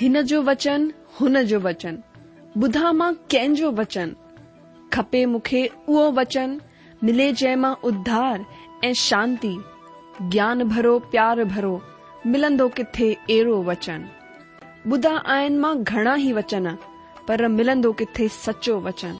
हिन जो वचन हुन जो वचन, ॿुधा मां कंहिंजो वचन, खपे मूंखे उहो वचन, मिले जंहिं मां उद्धार ऐं शांती, ज्ञान भरो प्यार भरो, मिलंदो किथे अहिड़ो वचन। ॿुधा आहिनि मां घणा ई वचन, पर मिलंदो किथे सचो वचन।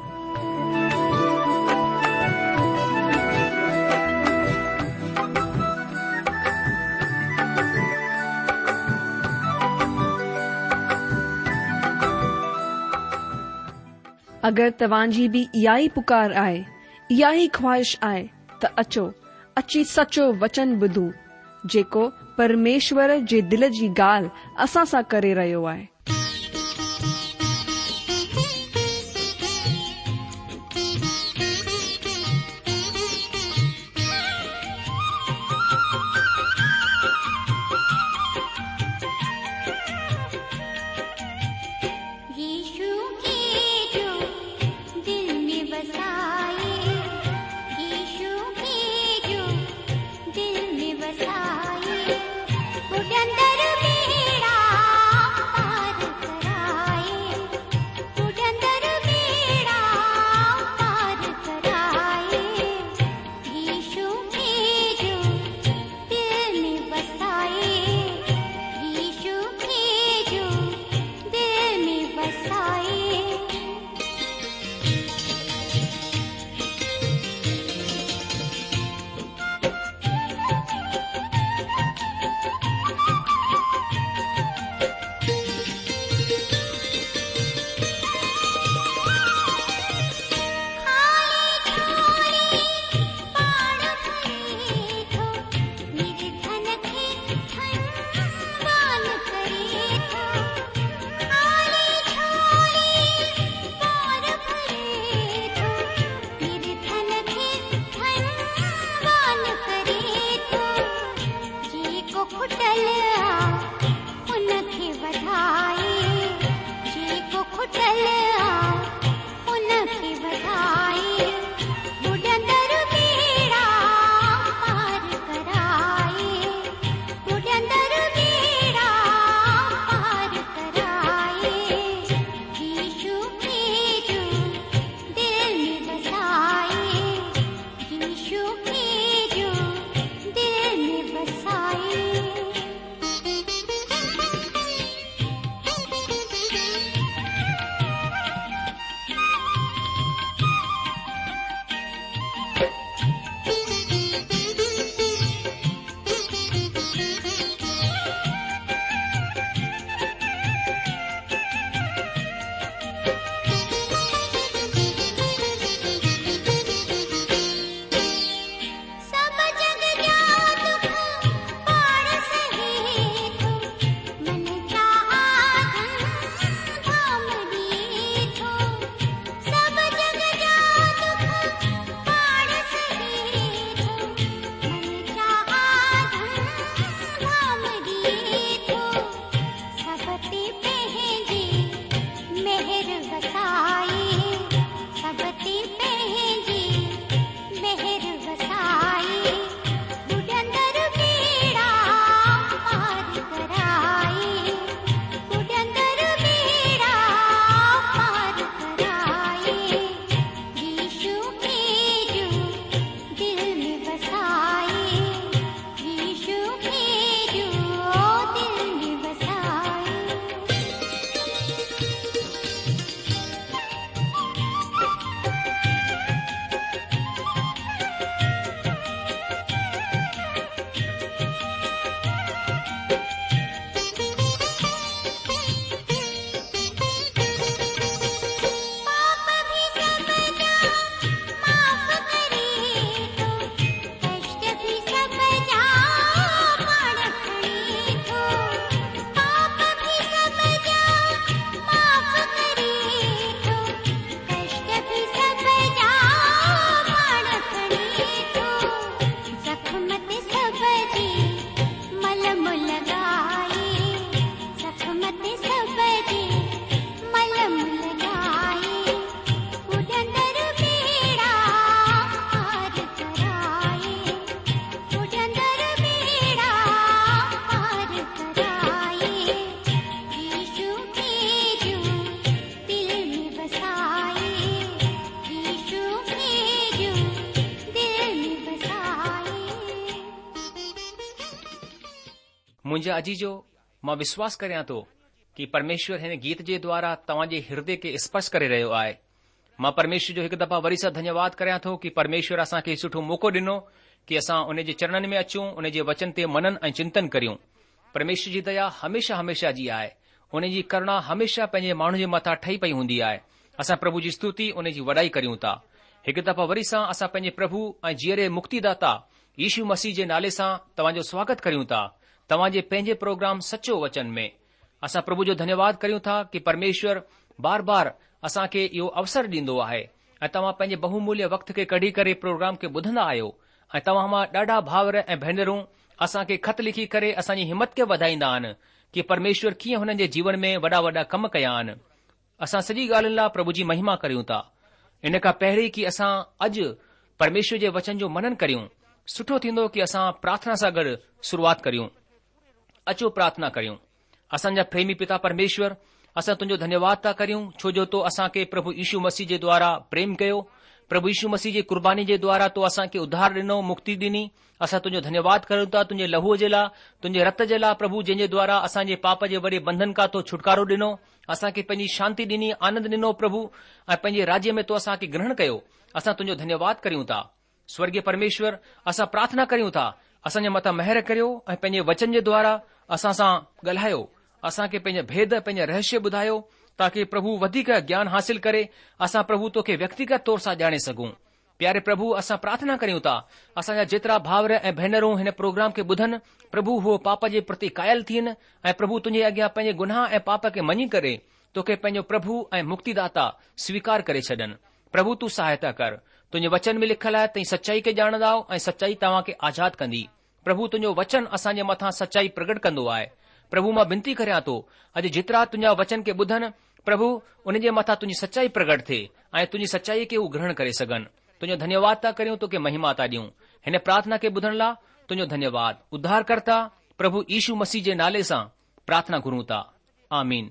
अगरि तव्हांजी बि इहा ई पुकार आहे, इहा ई ख्वाहिश आहे, त अचो, अची सचो वचन ॿुधूं, जेको परमेश्वर जे दिल जी ॻाल्हि असां सां करे रहियो आहे। मुंहिंजा अजीजो, मां विश्वास करियां थो कि परमेश्वर हिन गीत जे द्वारा तव्हांजे हृदय खे स्पर्श करे रहियो आहे। मां परमेश्वर जो हिकु दफ़ा वरी सां धन्यवाद करियां थो कि परमेश्वर असांखे सुठो मौक़ो ॾिनो कि असां उन जे चरणनि में अचूं, उन जे वचन ते मनन ऐं चिंतन करियूं। परमेश्वर जी दया हमेशा हमेशा जी आहे, उन जी करुणा हमेशा पंहिंजे माण्हू जे मथां ठही पई हूंदी आहे। असां प्रभु जी स्तुति, उन जी वॾाई करियूं था। हिकु दफ़ा वरी सां असां पंहिंजे प्रभु ऐं जीअरे मुक्तिदाता यीशू मसीह जे नाले सां तव्हांजो स्वागत करियूं था। तव्हांजे पंहिंजे प्रोग्राम सचो वचन में असां प्रभु जो धन्यवाद करियूं था कि परमेश्वर बार बार असांखे इहो अवसर ॾींदो आहे ऐं तव्हां पंहिंजे बहुमूल्य वक़्त खे कढी करे प्रोग्राम खे ॿुधंदा आहियो। ऐं तव्हां मां ॾाढा भाउर ऐं भेनरूं असांखे ख़त लिखी करे असांजी हिमत खे वधाईंदा आहिनि कि परमेश्वर कीअं हुननि जे जीवन में वॾा वॾा कम कया आहिनि। असां सॼी ॻाल्हियुनि लाइ प्रभु जी महिमा करियूं था। इन खां पहिरीं कि असां अॼु परमेश्वर जे वचन जो मनन करियूं, सुठो थींदो कि असां प्रार्थना सां गॾु शुरूआत करियूं। अचो प्रार्थना करियूं। असांजा प्रेमी पिता परमेश्वर, असां तुंहिंजो धन्यवाद था करियूं छो जो तो असांखे प्रभु यीशू मसीह जे द्वारा प्रेम कयो। प्रभु यीशू मसीह जी कुर्बानी जे द्वारा तो असांखे उद्धार ॾिनो, मुक्ति ॾिनी। असां तुंहिंजो धन्यवाद करियूं था तुंहिंजे लहूअ जे लाइ, तुंहिंजे रत जे लाइ प्रभु, जंहिंजे द्वारा असांजे पाप जे वॾे बंधन खां तो छुटकारो ॾिनो, असांखे पंहिंजी शांती ॾिनी, आनंद ॾिनो प्रभु, ऐं पंहिंजे राज्य में तो असांखे ग्रहण कयो। असां तुंहिंजो धन्यवाद करियूं था। स्वर्गीय परमेश्वर, असां प्रार्थना करियूं था असांजे मथां महिर करियो ऐं पंहिंजे वचन जे द्वारा असां सां ॻाल्हायो, असांखे पंहिंजे भेद, पंहिंजा रहस्य ॿुधायो, ताकि प्रभु वधीक ज्ञान हासिल करे असां प्रभु तोखे व्यक्तिगत तौर सां ॼाणे सघूं। प्यारे प्रभु, असां प्रार्थना करियूं था असांजा जेतिरा भाउर ऐं भेनरूं हिन प्रोग्राम खे ॿुधनि, प्रभु उहो पाप जे प्रति कायल थियनि ऐं प्रभु तुंहिंजे अॻियां पंहिंजे गुनाह ऐं पाप खे मञी करे तोखे पंहिंजो प्रभु ऐं मुक्तिदाता स्वीकार करे छॾनि। प्रभु तूं सहायता कर। तुंहिंजे वचन में लिखियलु आहे तई सचाई खे ॼाणंदा ऐं सचाई तव्हां खे आज़ाद कंदी। प्रभु तुंहिंजो वचन असांजे मथां सचाई प्रगट कंदो आहे। प्रभु मां विनती करियां थो अॼु जेतिरा तुंहिंजा वचन खे ॿुधनि, प्रभु उन जे मथां तुंहिंजी सचाई प्रगट थिए ऐं तुंहिंजी सचाई खे हू ग्रहण करे सघनि। तुंहिंजो धन्यवाद था करियूं, तोखे महिमा था ॾियूं। हिन प्रार्थना खे ॿुधण लाइ तुंहिंजो धन्यवाद। उद्धारकर्ता प्रभु यीशू मसीह जे नाले सां प्रार्थना घुरूं था, आमीन।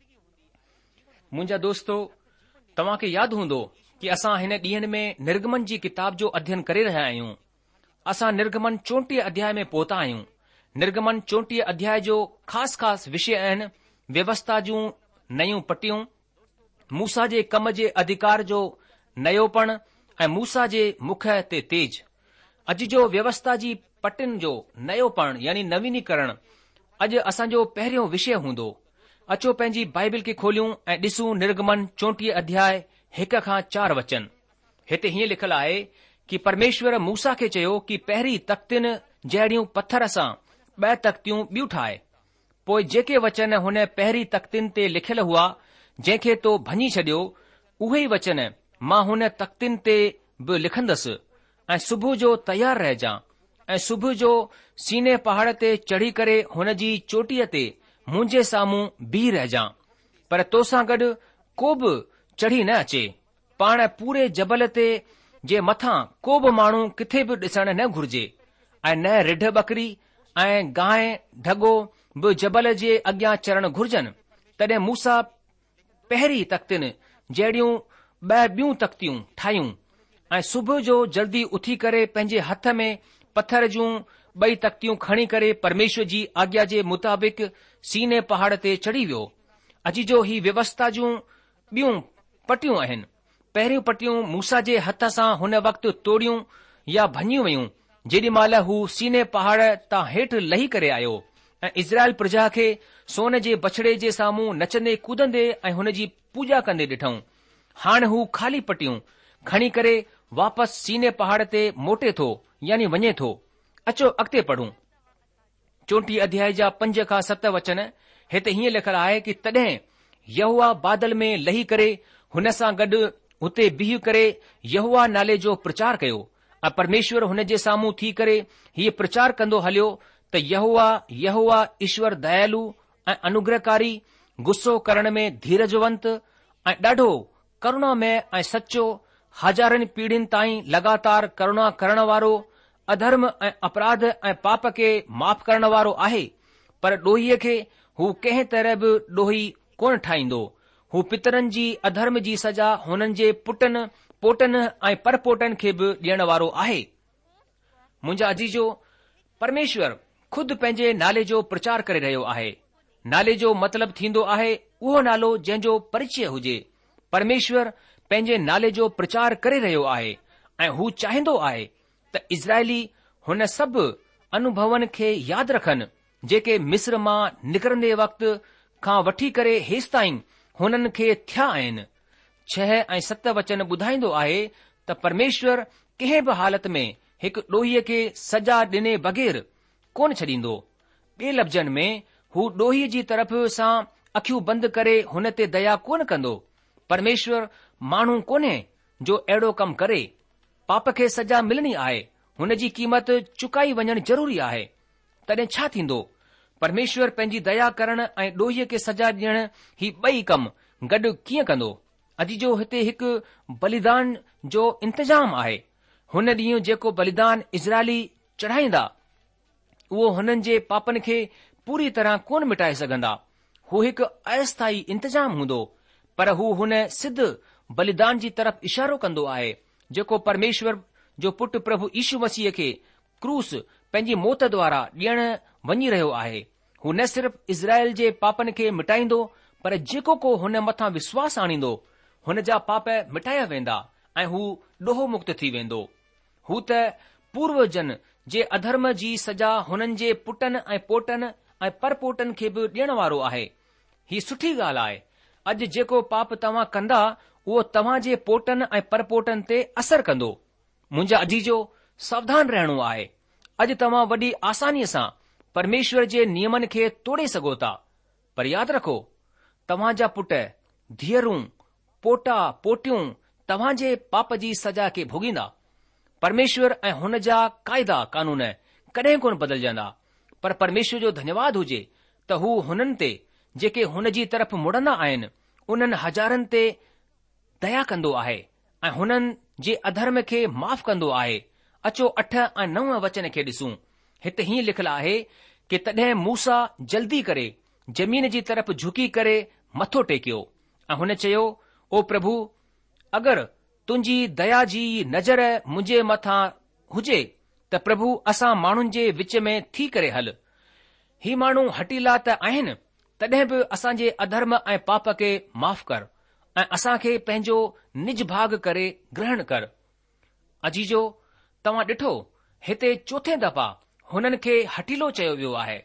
मुंहिंजा दोस्तो, तव्हां खे यादि हूंदो कि असां हिन ॾींहनि में निर्गमन जी किताब जो अध्ययन करे रहिया आहियूं। असां निर्गमन 34 अध्याय में पहुता आहियूं। निर्गमन 34 अध्याय जो ख़ासि विषय आहिनि व्यवस्था जूं नयूं पटियूं, मूसा जे कम जे अधिकार जो नयोपण ऐं मूसा जे मुख ते तेज। अॼु जो व्यवस्था जी पटियुनि जो नयोपण यानी नवीनीकरण अॼु असांजो पहिरियों विषय हूंदो। अचो पंहिंजी बाइबिल खे खोलियूं ऐं ॾिसूं निर्गमन 34 अध्याय 1 खां 4 वचन। हिते हीअं लिखियलु आहे कि परमेश्वर मूसा खे चयो कि पहिरीं तख़्तियुनि जहिड़ियूं पत्थर सां 2 तख़्तियूं ॿियूं ठाहे। पोइ जेके वचन हुन पहिरीं तख़्तियुनि ते लिखियल हुआ, जंहिंखे तो भञी छॾियो, उहे ई वचन मां हुन तख़्तियुनि ते बि लिखंदसि ऐं सुबुह जो तयार रहिजां ऐं सुबुह जो सीने पहाड़ ते चढ़ी करे हुन जी चोटीअ ते मुंहिंजे साम्हूं बीह रहिजां। पर तोसां गॾु को बि चढ़ी न अचे। पाण पूरे जबल ते जे मथां को बि माण्हू किथे बि ॾिसण न घुर्जे ऐं न रिढ बकरी ऐं गांइ ढगो बि जबल जे अॻियां चरण घुर्जनि। तॾहिं मूसा पहिरीं तख़्तियुनि जहिड़ियूं 2 ॿियूं तख़्तियूं ठाहियूं ऐं सुबुह जो जल्दी उथी करे पंहिंजे हथ में पत्थर जूं 2 तख़्तियूं खणी करे परमेश्वर जी आज्ञा जे मुताबिक़ सीने पहाड़ ते चढ़ी वियो। अॼु जो ही व्यवस्था जूं ॿियूं पटियूं आहिनि। पहिरियूं पटियूं मूसा जे हथ सां हुन वक़्तु तोड़ियूं या भञियूं वयूं जेॾी महिल हू सीने पहाड़ तां हेठि लही करे आयो ऐं इज़राइल प्रजा खे सोन जे बछड़े जे साम्हूं नचंदे कूदंदे ऐं हुन जी पूॼा कंदे ॾिठऊं। हाणे हू ख़ाली पटियूं खणी करे वापसि सीने पहाड़ ते मोटे थो यानी वञे थो। अचो अॻिते पढ़ूं। 34 अध्याय जा 5 खां 7 वचन हिते हीअं लिखियलु आहे कि तॾहिं यहोवा बादल में लही करे हुन सां गॾु हुते बीह करे यहोवा नाले जो प्रचार कयो ऐं परमेश्वर हुन जे साम्हूं थी करे हीअ प्रचार कंदो हलियो त यहोवा यहोवा ईश्वर दयालु ऐं अनुग्रहकारी, गुस्सो करण में धीरजवंत ऐं ॾाढो करुणामय ऐं सचो, हज़ारनि पीढ़ियुनि ताईं लगातार करुणा करण वारो, अधर्म ऐं अपराध ऐं पाप खे माफ़ करण वारो आहे। पर ॾोहीअ खे हू कंहिं तरह बि ॾोही कोन ठाहींदो। हू पितरनि जी अधर्म जी सज़ा हुननि जे पुटनि, पोटनि ऐं परपोटनि खे बि ॾियण वारो आहे। मुंहिंजा अजीजो, परमेश्वर खुद पंहिंजे नाले जो प्रचार करे रहियो आहे। नाले जो मतिलबु थींदो आहे उहो नालो जंहिंजो परिचय हुजे। परमेश्वर पंहिंजे नाले जो प्रचार करे रहियो आहे ऐं हू चाहींदो आहे त इज़राइली हुन सभु अनुभवनि खे यादि रखनि जेके मिस्र मां निकिरंदे वक़्तु खां वठी करे हेसि ताईं हुननि खे थिया आहिनि। 6 ऐं 7 वचन ॿुधाईंदो आहे त परमेश्वर कंहिं बि हालति में हिकु ॾोहीअ खे सजा ॾिने बग़ैर कोन छॾींदो। ॿिए लफ़्ज़नि में हू ॾोहीअ जी तरफ़ सां अखियूं बंदि करे हुन ते दया कोन कंदो। परमेश्वर माण्हू कोन्हे जो अहिड़ो कमु करे। पाप खे सजा मिलणी आहे, हुन जी क़ीमत चुकाई वञणु ज़रूरी आहे। तॾहिं छा थींदो? परमेश्वर पंहिंजी दया करण ऐं ॾोहीअ खे सजा ॾियण ही ॿई कम गॾु कीअं कंदो? अॼु जो हिते हिकु बलिदान जो इंतजाम आहे। हुन ॾींहुं जेको बलिदान इज़राइली चढ़ाईंदा उहो हुननि जे पापनि खे पूरी तरह कोन मिटाए सघंदा। हू हिकु अस्थाई इंतजाम हूंदो, पर हू हुन सिद्ध बलिदान जी तरफ़ इशारो कंदो आहे जेको परमेश्वर जो पुटु प्रभु यीशु मसीह खे क्रूस पंहिंजी मौत द्वारा ॾियण वञी रहियो आहे। हू न सिर्फ़ इज़राइल जे पापनि खे मिटाईंदो, पर जेको को हुन मथां विश्वास आणींदो हुन जा पाप मिटाया वेंदा ऐं हू ॾोहो मुक्त थी वेंदो। हू त पूर्वजन जे अधर्म जी सजा हुननि जे पुटनि ऐं पोटनि ऐं परपोटनि खे बि ॾियण वारो आहे। ही सुठी ॻाल्हि आहे। अॼु जेको पाप तव्हां कंदा उहो तव्हां जे पोटनि ऐं परपोटनि ते असर कंदो। मुंहिंजा अजीजो, सावधान रहणो आहे। अॼु तव्हां वॾी आसानीअ सां परमेश्वर जे नियमनि खे तोड़े सघो था, पर यादि रखो तव्हां जा पुट, धीअरूं, पोटा पोटियूं तव्हां जे पाप जी सजा खे भोगींदा। परमेश्वर ऐं हुन जा क़ाइदा कानून कॾहिं कोन बदिलजंदा, पर परमेश्वर जो धन्यवाद हुजे त हू हुननि ते जेके हुन जी तरफ़ मुड़ंदा आहिनि उन्हनि हज़ारनि ते दया कंदो आहे ऐं हुननि जे अधर्म खे माफ़ कंदो आहे। अचो 8 ऐं 9 वचन खे ॾिसूं। हिते हीअं लिखियलु आहे कि तॾहिं मूसा जल्दी करे ज़मीन जी तरफ़ झुकी करे मथो टेकियो ऐं हुन चयो, ओ प्रभु, अगरि तुंहिंजी दया जी नज़र मुंहिंजे मथां हुजे त प्रभु असां माण्हुनि जे विच में थी करे हल। ही माण्हू हटीला त आहिनि, तॾहिं बि असांजे अधर्म ऐं पाप खे माफ़ कर ऐं असांखे पंहिंजो निज भाग करे ग्रहण कर। अजीजो, तव्हां ॾिठो हिते 4 दफ़ा हुननि खे हटीलो चयो वियो आहे।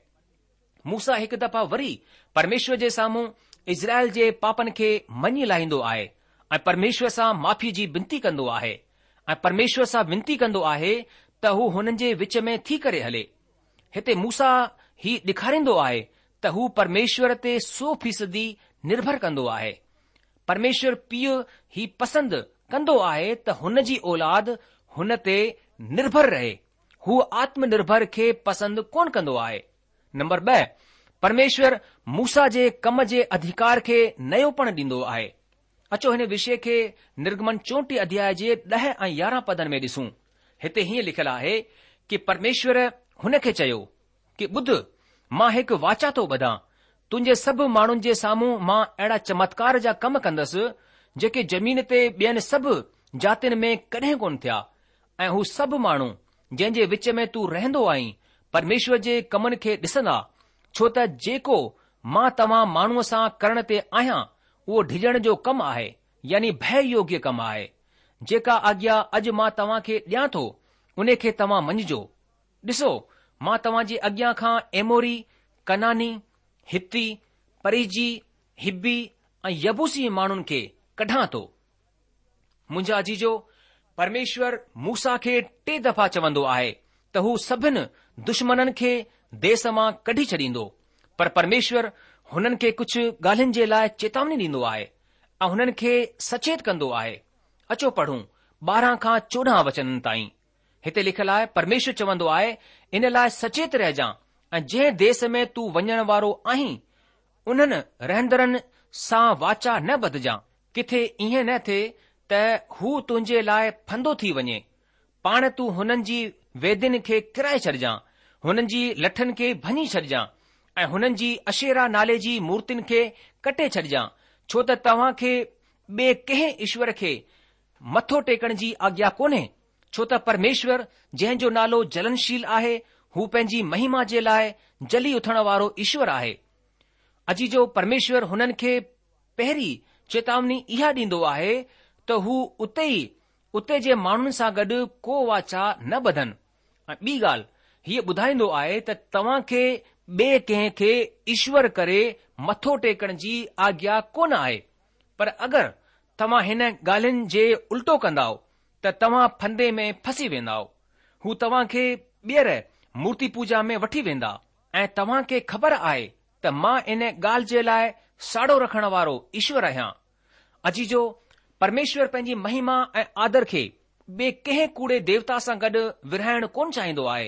मूसा हिकु दफ़ा वरी परमेश्वर जे साम्हूं इज़राइल जे पापनि खे मञी लाहींदो आहे ऐं परमेश्वर सां माफ़ी जी विनती कंदो आहे ऐं परमेश्वर सां विनती कंदो आहे त हू हुननि जे विच में थी करे हले। हिते मूसा ही ॾेखारींदो आहे त हू परमेश्वर ते 100% निर्भर कंदो आहे। परमेश्वर पीउ ही पसंदि कंदो आहे त हुन जी औलाद हुन ते निर्भर रहे। हू आत्मनिर्भर खे पसंदि कोन कंदो आहे। नंबर 2, परमेश्वर मूसा जे कम जे अधिकार खे नयोपण ॾींदो आहे। अचो हिन विषय खे निर्गमन 34 अध्याय जे 10 ऐं 11 पदनि में ॾिसूं। हिते हीअं लिखियलु आहे कि परमेश्वर हुन खे चयो कि ॿुध, मां हिकु वाचा थो ॿधां, तुंहिंजे सभु माण्हुनि जे साम्हूं मां अहिड़ा चमत्कार जा कम कंदसि जेके ज़मीन ते ॿियनि सभु जातियुनि में कॾहिं कोन थिया, ऐं हू सभु माण्हू जंहिं जे विच में तूं रहंदो आहीं परमेश्वर जे कमनि खे ॾिसंदा, छो त जेको मां तव्हां माण्हूअ सां करण ते आहियां उहो डिॼण जो कमु आहे, यानी भय योग्य कमु आहे। जेका आज्ञा अॼु मां तव्हां खे ॾियां थो उन खे तव्हां मञिजो। ॾिसो, मां तव्हां जे अॻियां खां एमोरी, कनानी, हिती, परिजी, हिब्बी ऐं यबूसी माण्हुनि खे कढां थो। मुंहिंजा अजीजो, परमेश्वर मूसा खे 3 दफ़ा चवंदो आहे त हू सभिनि दुश्मननि खे देस मां कढी छॾींदो, पर परमेश्वर हुननि खे कुझु ॻाल्हियुनि जे लाइ चेतावनी ॾींदो आहे ऐं हुननि खे सचेत कंदो आहे। अचो पढ़ूं 12 खां 14 वचननि ताईं। हिते लिखियलु आहे, परमेश्वर चवंदो आहे, इन लाइ सचेत रहिजां ऐं जंहिं देस में तूं वञण वारो आहीं उन्हनि रहंदड़नि सां वाचा न ॿधजां। किथे ईअं न थिए त हू तुंहिंजे लाइ फंदो थी वञे। पाण तूं हुननि जी वेदियुनि खे किराए छॾिजां, हुननि जी लठनि खे भञी छॾिजां ऐं हुननि जी अशेरा नाले जी मूर्तियुनि खे कटे छॾिजां, छो त तव्हां खे ॿिए कंहिं ईश्वर खे मथो टेकण जी आज्ञा कोन्हे, छो त परमेश्वर जंहिं जो नालो जलनशील आहे हू पंहिंजी महिमा जे लाइ जली उथण वारो ईश्वर आहे। अजी जो परमेश्वर हुननि खे पहिरीं चेतावनी इहा ॾींदो आहे त हू उते जे माण्हुनि सां गॾु को वाचा न ॿधनि। ऐं ॿी ॻाल्हि हीअ ॿुधाईंदो आहे त तव्हां खे ॿिए कंहिं खे ईश्वर करे मथो टेकण जी आज्ञा कोन आहे। पर अगरि तव्हां हिन ॻाल्हियुनि जे उल्टो कंदाओ त तव्हां फंदे में फसी वेंदाओ। हू तव्हां खे ॿीहर मूर्ति पूजा में वठी वेंदा ऐं तव्हां खे ख़बर आहे त मां इन ॻाल्हि जे लाइ साड़ो रखण वारो ईश्वर आहियां। अजी जो परमेश्वर पंहिंजी महिमा ऐं आदर खे ॿिए कंहिं कूड़े देवता सां गॾु विरहाइण कोन चाहींदो आहे।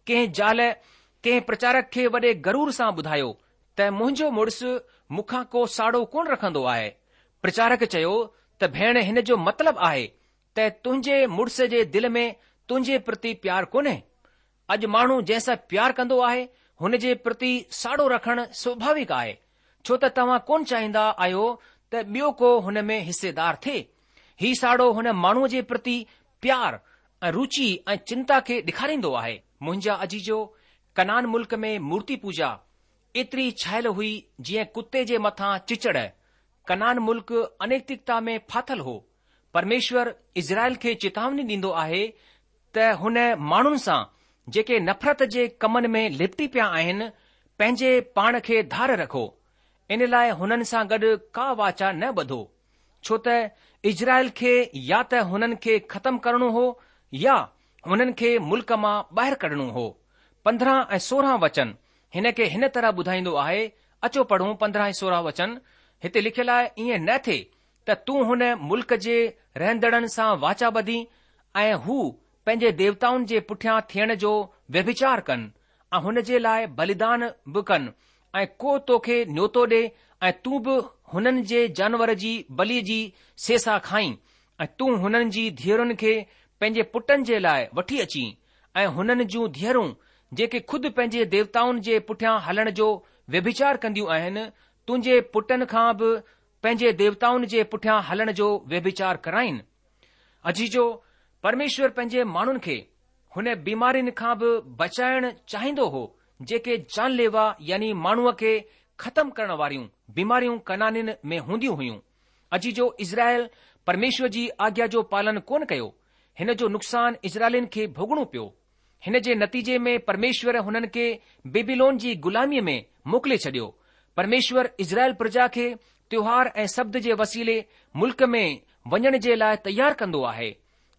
कंहिं प्रचारक खे वॾे गरूर सां ॿुधायो त मुंहिंजो मुड़ुसु मूंखां को साड़ो कोन रखंदो आहे। प्रचारक चयो त भेण, हिन जो मतिलबु आहे त तुंहिंजे मुड़ुस जे दिलि में तुंहिंजे प्रति प्यार कोन्हे। अॼु माण्हू जंहिंसां प्यार कंदो आहे हुन जे प्रति साड़ो रखणु स्वाभाविक आहे, छो त तव्हां कोन चाहींदा आहियो त ॿियो को हुन में हिसेदार थिए। ही साड़ो हुन माण्हूअ जे प्रति प्यार ऐं रुचि ऐं चिंता खे ॾेखारींदो आहे। मुंहिंजा अजीजो, कनान मुल्क में मूर्ति पूजा एतिरी छायल हुई जीअं कुते जे मथां चिचड़। कनान मुल्क अनैतिकता में फाथल हो। परमेश्वर इज़राइल खे चेतावनी ॾींदो आहे त हुन माण्हुनि सां जेके नफ़रत जे कमनि में लिपटी पिया आहिनि, पंहिंजे पाण खे धार रखो। इन लाइ हुननि सां गॾु का वाचा न ॿधो, छो त इज़राइल खे या त हुननि खे ख़तमु करणो हो या हुननि खे मुल्क मां ॿाहिरि कढणो हो। 15 ऐं 16 वचन हिन खे हिन तरह ॿुधाईंदो आहे। अचो पढ़ूं 15 ऐं 16 वचन। हिते लिखियलु आहे, ईअं न थिए त तूं हुन मुल्क जे रहंदड़नि सां वाचा ॿधी ऐं हू पंहिंजे देवताउनि जे पुठियां थियण जो व्यभिचार कनि ऐं हुन जे लाइ बलिदान बि कनि ऐं को तोखे न्योतो ॾे ऐं तूं बि हुननि जे जानवर जी बलि जी सेसा खाई ऐं तूं हुननि जी धीअरुनि खे पंहिंजे पुटनि जे लाइ वठी अची ऐं हुननि जूं धीअरूं जेके खुदि पंहिंजे देवताउनि जे पुठियां हलण जो व्यभिचार कंदियूं आहिनि, तुंहिंजे पुटनि खां बि पंहिंजे देवताउनि जे पुठियां हलण जो व्यभिचार कराइनि। अजीजो, परमेश्वर पंहिंजे माण्हुनि खे हुन बीमारियुनि खां बि बचाइण चाहींदो हो जेके जानलेवा यानी माण्हूअ खे ख़तमु करण वारियूं बीमारियूं कनानिन में हूंदियूं हुयूं। अजीजो, इज़राइल परमेश्वर जी आज्ञा जो पालन कोन कयो। हिन जो नुक़सान इज़राइलिन खे भोगणो पियो। हिन जे नतीजे में परमेश्वर हुननि खे बेबीलोन जी गुलामीअ में मोकिले छडि॒यो। परमेश्वर इज़राइल प्रजा खे त्योहार ऐं शब्द जे वसीले मुल्क में वञण जे लाइ तयार कंदो आहे।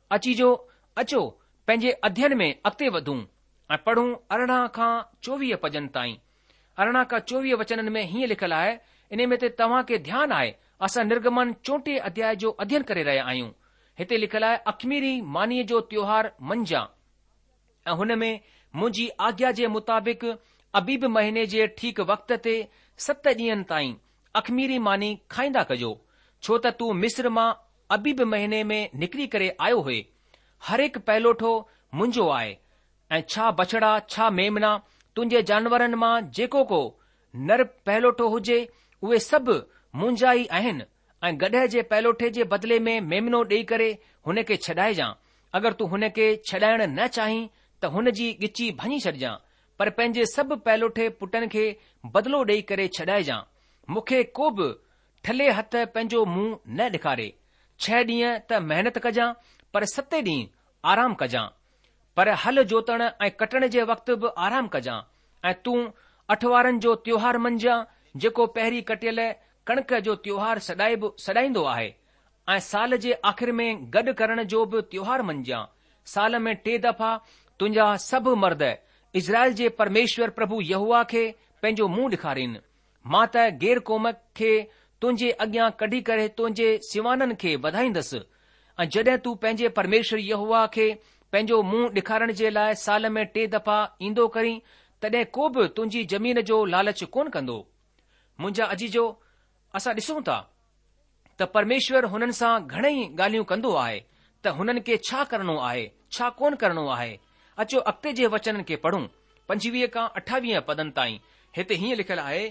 अचो पंहिंजे अध्ययन में अॻिते वधूं ऐं पढ़ूं 18 खां 24 पदनि ताईं। 18 खां 24 वचननि में हीअं लिखियलु आहे। इन में त तव्हां खे ध्यानु आहे, असां निर्गमन 34 अध्याय जो अध्ययन करे रहिया आहियूं। हिते लिखियलु आहे, अख़मीरी मानीअ जो त्योहार मंझां ऐं हुन में मुंहिंजी आज्ञा जे मुताबिक़ अबीब महीने जे ठीकु वक़्त ते 7 ॾींहंनि ताईं अख़मीरी मानी खाईंदा कजो, छो त तूं मिस्र मां अबीब महीने में निकिरी करे आयो हुए। हर हिकु पहिलोठो मुंहिंजो आहे ऐं छा बछड़ा छा मेमना तुंहिंजे जानवरनि मां जेको को नर पहिलोठो हुजे उहे सभु मुंहिंजा ई आहिनि ऐं गॾह जे पहिलोठे जे बदिले में मेमनो ॾेई करे हुन खे छॾाइजां। अगरि तूं हुन खे छॾाइण न चाहीं त हुन जी ॻिची भञी छॾिजां, पर पंहिंजे सभु पहिलोठे पुटनि खे बदिलो ॾेई करे छॾाइजां। मूंखे को बि ठले हथ पंहिंजो मुंहुं न ॾेखारे। 6 ॾींहं त महिनत कजां पर 7 ॾींहं आराम कजां, पर हल जोतण ऐं कटण जे वक़्तु बि आराम कजां। ऐं तूं अठवारनि जो त्योहार मंझां जेको पहिरीं कटियल कणक जो त्योहार सॾाईंदो आहे ऐं साल जे आख़िर में गॾु करण जो बि त्योहार मंझां साल में 3 दफ़ा तुंहिंजा सभु मर्द इज़राइल जे परमेश्वर प्रभु यहोवा खे पंहिंजो मुंहुं ॾेखारीनि। मां त गैर क़ौम खे तुंहिंजे अॻियां कढी करे तुंहिंजे सिवाननि खे वधाईंदसि ऐं जॾहिं तूं पंहिंजे परमेश्वर यहोवा खे पंहिंजो मुंहुं ॾेखारण जे लाइ साल में 3 दफ़ा ईंदो करीं, तॾहिं को बि तुंहिंजी ज़मीन जो लालच कोन कंदो। मुंहिंजा अजीजो, असां ॾिसूं था त परमेश्वर हुननि सां घणेई ॻाल्हियूं कंदो आहे त हुननि खे छा करणो आहे छा कोन करणो आहे। अचो अॻिते जे वचननि खे पढ़ूं 25 खां 28 पदनि ताईं। हिते हीअं लिखियलु आहे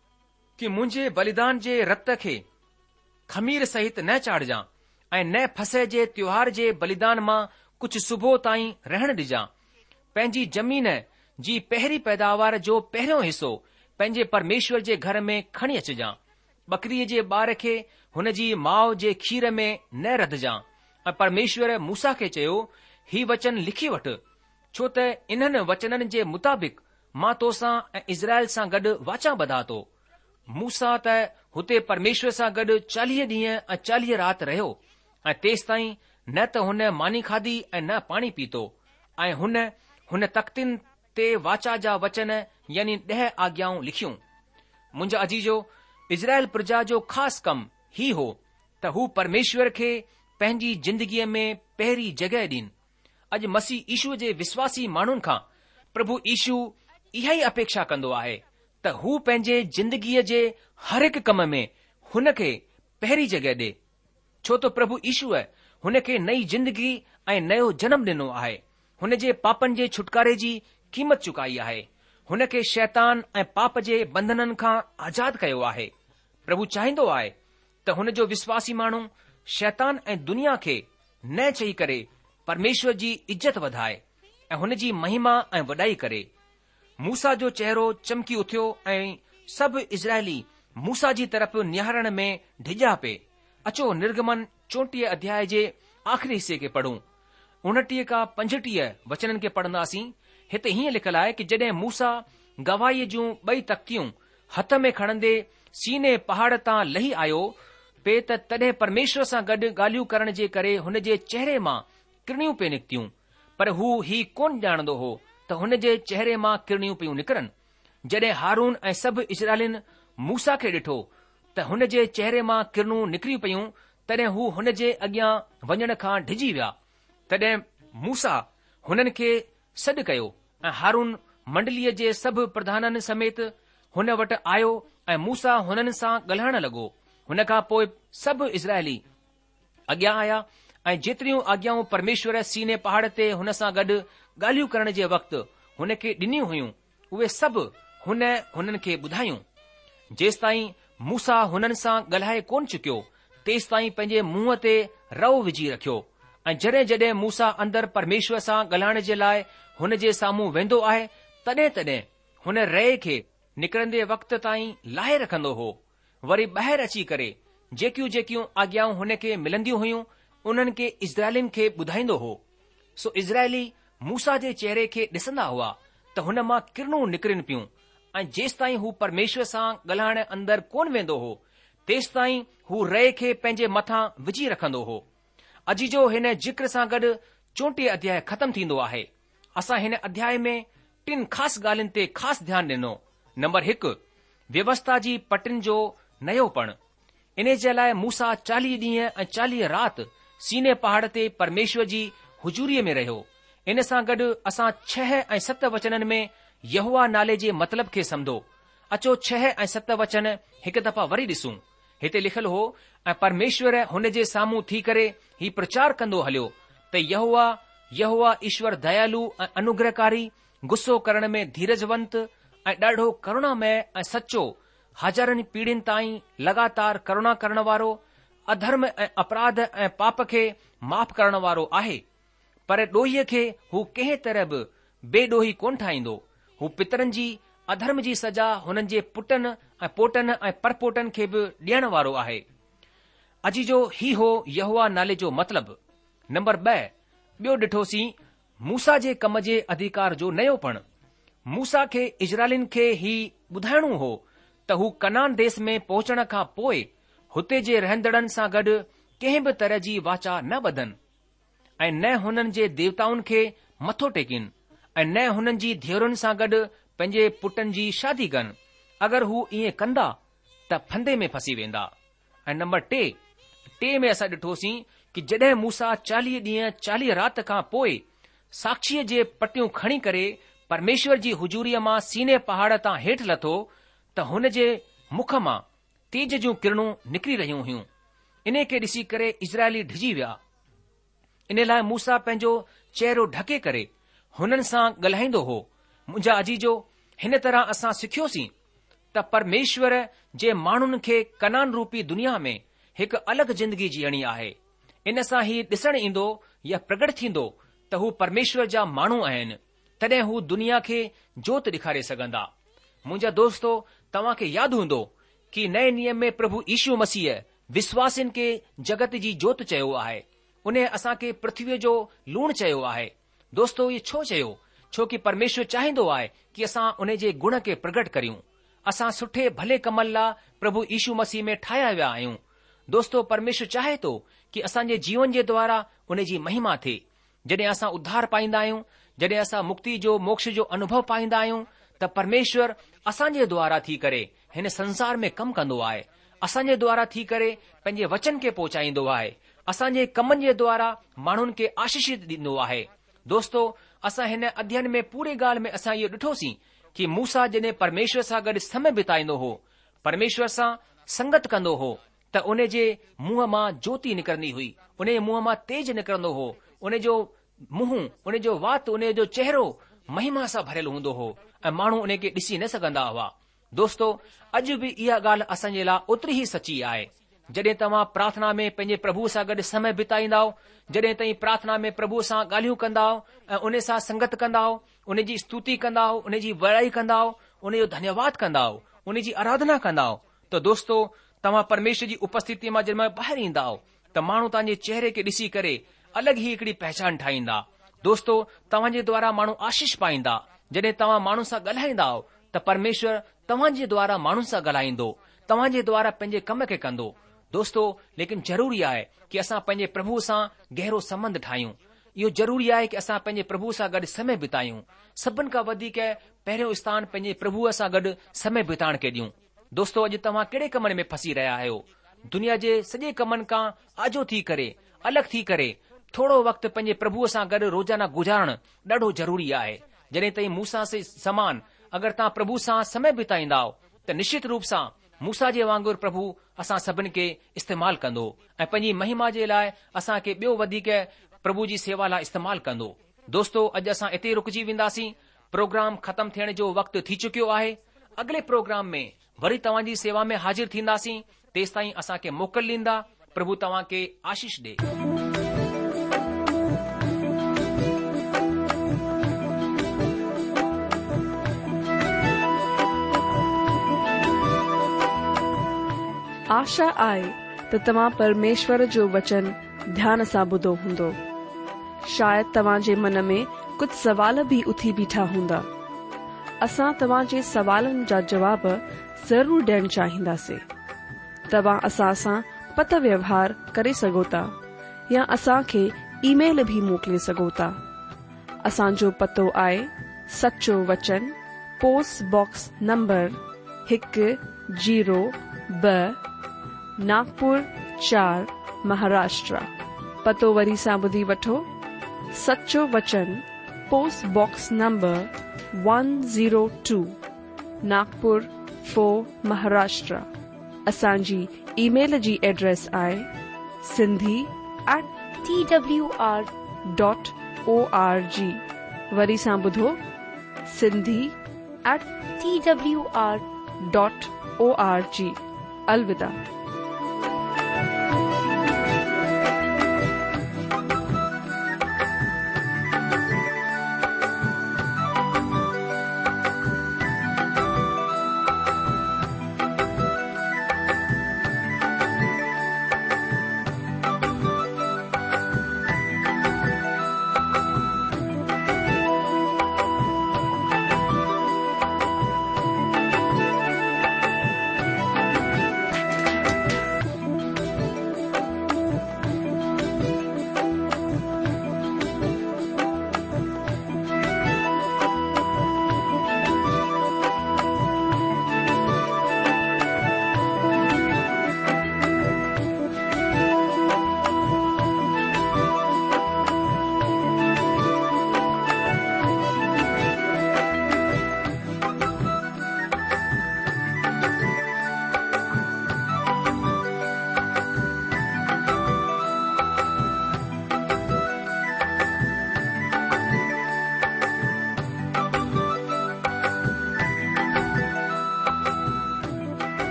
कि मुंहिंजे बलिदान जे रत खे खमीर सहित न चाढ़जां ऐं न फसह जे त्योहार जे बलिदान मां कुझु सुबुह ताईं रहण ॾिजां। पंहिंजी ज़मीन जी पहिरीं पैदावार जो पहिरियों हिसो पंहिंजे परमेश्वर जे घर में खणी अचिजां। बकरीअ जे ॿार खे हुन जी माउ जे खीर में न रधजां। ऐं परमेश्वर मूसा खे चयो, ही वचन लिखी वठ, छो त इन्हनि वचननि जे मुताबिक़ मां तोसां ऐं इज़राइल सां गॾु वाचा ॿधा थो। मूसा त हुते परमेश्वर सां गॾु 40 ॾींहं ऐं 40 रात रहियो, ऐं तेसि ताईं न त हुन मानी खाधी ऐं न पाणी पीतो। ऐं हुन तख़्तिन ते वाचा जा वचन यानी 10 आज्ञाऊं लिखियूं। मुंहिंजा अजीजो, इज़राइल प्रजा जो ख़ासि कमु ही हो त हू परमेश्वर खे पंहिंजी जिंदगीअ में पहिरीं जॻहि ॾीन। अॼु मसीह ईशूअ जे विश्वासी माण्हुनि खां प्रभु ईशू इहा ई अपेक्षा कंदो आहे त हू पंहिंजे जिंदगीअ जे हर हिकु कम में हुन खे पहिरीं जॻहि ॾे, छो त प्रभु ईशूअ हुन खे नई जिंदगी ऐं नयो जनम ॾिनो आहे। हुन जे पापनि जे छुटकारे जी क़ीमत चुकाई आहे। हुन खे शैतान ऐं पाप जे बंधननि खां आज़ाद कयो आहे। प्रभु चाहींदो आहे त हुन जो विश्वासी माण्हू शैतान ऐं दुनिया खे न चई करे परमेश्वर जी इज़त वधाए ऐं हुन जी महिमा ऐं वॾाई करे। मूसा जो चहिरो चमकी उथियो ऐं सभु इज़राइली मूसा जी तरफ़ निहारण में डिॼा पे। अचो निर्गमन 34 अध्याय जे आख़िरी हिसे खे पढ़ूं। 29 खां 35 वचननि खे पढ़ंदासीं। हिते हीअं लिखियलु आहे कि जॾहिं मूसा गवाहीअ जूं 2 तख्तियूं हथ में खणंदे सीने पहाड़ तां लही आयो पे त तॾहिं परमेश्वर सां गॾु ॻाल्हियूं करण जे करे हुन जे चहिरे मां किरनियूं पे निकितियूं। पर हू ही कोन ॼाणंदो हो त हुन जे चहिरे मां किरनियूं पियूं निकिरनि। जॾहिं हारून ऐं सभु इज़राइलिन मूसा खे ॾिठो त हुन जे चहिरे मां किरनूं निकिरी पियूं, तॾहिं हू हुन जे अॻियां वञण खां डिॼी विया। तॾहिं मूसा हुननि खे सॾु कयो ऐं हारून मंडलीअ जे सभु प्रधाननि समेत हुन वटि आयो ऐं मूसा हुननि सां ॻाल्हाइण लॻो। हुन खां पोइ सभु इज़राइली अॻियां आया ऐं जेतिरियूं आज्ञाऊं परमेश्वर सीने पहाड़ ते हुन सां गॾु ॻाल्हियूं करण जे वक़्तु हुन खे ॾिनियूं हुयूं, उहे सभु हुननि खे ॿुधायूं। जेसि ताईं मूसा हुननि सां ॻाल्हाए कोन चुकियो, तेसि ताईं पंहिंजे मुंहं ते रओ विझी रखियो। ऐं जॾहिं जॾहिं मूसा अंदरि परमेश्वर सां ॻाल्हाइण जे लाइ हुन जे साम्हूं वेंदो आहे, तॾहिं तॾहिं हुन रए खे निकिरंदे वक़्त ताईं लाहे रखंदो हो। वरी ॿाहिरि अची करे जेकियूं जेकियूं आज्ञाऊं हुन खे मिलंदियूं हुयूं, उन्हनि खे इज़राइलिन खे ॿुधाईंदो हो। सो इज़राइली मूसा जे चहिरे खे ॾिसंदा हुआ त हुन मां किरनूं निकिरनि पियूं। ऐं जेसि ताईं हू परमेश्वर सां ॻाल्हाइण अंदरि कोन वेंदो हो, तेसि ताईं हू रए खे पंहिंजे मथां विझी रखंदो हो। अजीजो, हिन जिक्र सां गॾु 34 अध्याय ख़तमु थींदो आहे। असां हिन अध्याय में 3 ख़ासि ॻाल्हियुनि ते ख़ासि ध्यानु ॾिनो। नंबर 1, व्यवस्था जी पटिन जो नयोपण। इन जे लाइ मूसा 40 ॾींहं ऐं 40 रात सीने पहाड़ ते परमेश्वर जी हुजूरीअ में रहियो। इन सां गॾु असां 6 ऐं 7 वचननि में यहोवा नाले जे मतिलब खे सम्झो। अचो 6 ऐं 7 वचन हिकु दफ़ा वरी ॾिसूं। हिते लिखियलु हो, ऐं परमेश्वर हुन जे साम्हूं थी करे ही प्रचार कंदो हलियो त यहोवा ईश्वर दयालु ऐं अनुग्रहकारी, गुस्सो करण में धीरजवंत ऐं ॾाढो करुणामय ऐं सचो, हज़ारनि पीढ़ियुनि ताईं लगातार करुणा करण वारो, अधर्म ऐं अपराध ऐं पाप खे माफ़ करण वारो आहे। पर ॾोहीअ खे हू कंहिं तरह बि बेॾोही कोन ठाहींदो। हू पितरनि जी अधर्म जी सज़ा हुननि जे पुटनि ऐं पोटनि ऐं परपोटनि खे बि ॾियण वारो आहे। अजीजो, ही हो यहोवा नाले जो मतिलबु। नंबर 2, ॿियो ॾिठोसीं मूसा जे कम जे अधिकार जो नयोपण। मूसा खे इज़राइलिन खे ही ॿुधाइणो हो त हू कनान देस में पहुचण खां पोइ हुते जे रहंदड़नि सां गॾु कंहिं बि तरह जी वाचा न ॿधनि ऐं न हुननि जे देवताउनि खे मथो टेकिन ऐं न हुननि जी धीअरुनि सां गॾु पंहिंजे पुटनि जी शादी कनि। अगरि हू ईअं कंदा त फंदे में फसी वेंदा। ऐं नंबर 3 में असां ॾिठोसीं कि जॾहिं मूसा 40 ॾींहं 40 रात खां पोइ साक्षीअ जे पटियूं खणी करे परमेश्वर जी हुजूरीअ मां सीने पहाड़ तां हेठि लथो त हुन जे मुख मां तेज जूं किरणूं निकिरी रहियूं हुयूं। इन खे ॾिसी करे इज़राइली डिॼी विया। इन लाइ मूसा पंहिंजो चहिरो ढके करे हुननि सां ॻाल्हाईंदो हो। मुंहिंजा अजीजो, हिन तरह असां सिखियोसीं त परमेश्वर जे माण्हुनि खे कनान रूपी दुनिया में हिकु अलॻि जिंदगी जीअणी आहे। इन सां ही ॾिसण ईंदो या प्रगट थींदो त हू परमेश्वर जा माण्हू आहिनि। तॾहिं हू दुनिया खे जोत ॾेखारे सघंदा। मुंहिंजा दोस्तो, तव्हां खे यादि हूंदो कि नए नियम में प्रभु यीशु मसीह विश्वासिन खे जगत जी जोत चयो आहे। उन असां खे पृथ्वीअ जो लूण चयो आहे। दोस्तो, इहो छो चयो? छो कि परमेश्वर चाहींदो आहे कि असां उन जे गुण खे प्रगट करियूं। असां सुठे भले कमनि लाइ प्रभु यीशु मसीह में ठाहिया विया आहियूं। दोस्तो, परमेश्वर चाहे थो कि असांजे जीवन जे द्वारा उन जी महिमा थिए। जॾहिं असां उद्धार पाईंदा आहियूं, जॾहिं असां मुक्ति जो मोक्ष जो अनुभव पाईंदा आहियूं, त परमेश्वर असांजे द्वारा थी करे हिन संसार में कमु कंदो आहे। असांजे द्वारा थी करे पंहिंजे वचन खे पहुचाईंदो आहे। असांजे कमनि जे द्वारा माण्हुनि खे आशीषित ॾींदो आहे। दोस्तो, असां हिन अध्ययन में पूरे ॻाल्हि में असां इहो ॾिठोसीं कि मूसा जॾहिं परमेश्वर सां गॾु समय बिताईंदो हो, परमेश्वर सां संगत कंदो हो, त उन जे मुंहं मां ज्योति निकिरंदी हुई, उन जे मुंहं मां तेज निकिरंदो हो, उन जो मुंहुं, उन जो वात, उन जो चेहरो महिमा सां भरियल हूंदो हो ऐं माण्हू उन खे ॾिसी न सघंदा हुआ। दोस्तो, अॼु बि इहा ॻाल्हि असांजे लाइ ओतिरी ई सची आहे। जॾहिं तव्हां प्रार्थना में पंहिंजे प्रभु सां गॾु समय बिताईंदा, जॾहिं ताईं प्रार्थना में प्रभु सां ॻाल्हियूं कंदा ऐं उन सां संगत कंदा, उन जी स्तुति कंदा, उन जी वड़ाई कंदा, उन जो धन्यवाद कंदा, उन जी आराधना कंदा, त दोस्तो, तव्हां परमेश्वर जी उपस्थिति मां जॾहिं ॿाहिरि ईंदा त माण्हू तव्हांजे चेहरे खे ॾिसी करे अलॻि ई हिकिड़ी पहचान ठाहींदा। दोस्तो, तव्हांजे द्वारा माण्हू आशीष पाईंदा। जॾहिं तव्हां माण्हू सां ॻाल्हाईंदा त परमेश्वर तव्हांजे द्वारा माण्हू सां ॻाल्हाईंदो, तव्हांजे द्वारा पंहिंजे कम खे कंदो। दोस्तो, लेकिन ज़रूरी आहे कि असां पंहिंजे प्रभु सां गहरो संबंध ठाहियूं। इहो ज़रूरी आहे कि असां पंहिंजे प्रभु सां गॾु समय बितायूं। सभिनि खां वधीक पहिरियों स्थान पंहिंजे प्रभुअ सां गॾु समय बिताइण खे ॾियूं। दोस्तो, अॼु तव्हां कहिड़े कमनि में फसी रहिया आहियो? दुनिया जे सॼे कमनि खां आजो थी करे, अलॻि थी करे थोरो वक़्तु पंहिंजे प्रभुअ सां गॾु रोज़ाना गुज़ारणु ॾाढो ज़रूरी आहे। जॾहिं ताईं मूसा से समान अगरि तव्हां प्रभु सां समय बिताईंदा त निश्चित रूप सां मूसा जे वांगुरु प्रभु असां सभिनि खे इस्तेमालु कंदो ऐं पंहिंजी महिमा जे लाइ असां खे ॿियो वधीक प्रभु जी सेवा लाइ इस्तेमालु कंदो। दोस्तो, अॼु असां हिते रुकिजी वेंदासीं। प्रोग्राम ख़तमु थियण जो वक़्तु थी चुकियो आहे। अॻिले प्रोग्राम में वरी तव्हांजी सेवा में हाज़िर थींदासीं। तेसि ताईं असां खे मोकल ॾींदा। प्रभु तव्हां खे आशीष ॾे। आशा आहे त तव्हां परमेश्वर जो वचन ध्यान सां ॿुधो हूंदो। शायदि तव्हां जे मन में कुझु सवाल बि उथी बीठा हूंदा। असां तव्हां जे सवालनि जा जवाब ज़रूर ॾियणु चाहींदासीं। तव्हां असां सां पत व्यवहार करे सघो था या असां खे ईमेल भी मोकिले सघो था। असांजो पतो आहे Sacho Vachan, post box number 102, Nagpur 4, Maharashtra. पतो वरी सां ॿुधी वठो। Sacho Vachan, post box number 102, Nagpur 4, Maharashtra. असांजी ईमेल जी एड्रेस आहे sindhi@twr.org। वरी सां ॿुधो, sindhi@twr.org। अलविदा।